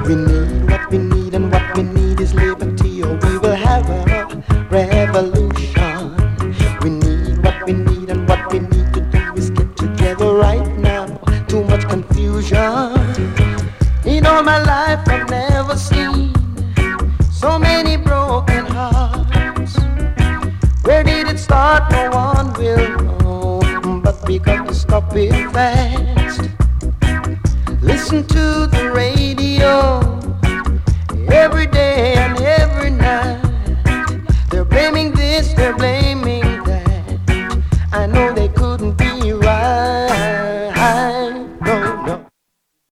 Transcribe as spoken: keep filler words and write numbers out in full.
We need what we need, and what we need is liberty, or we will have a revolution. We need what we need, and what we need to do is get together right now. Too much confusion. In all my life I've never seen so many broken hearts. Where did it start? No one will know, but we got to stop it fast. Listen to the radio every day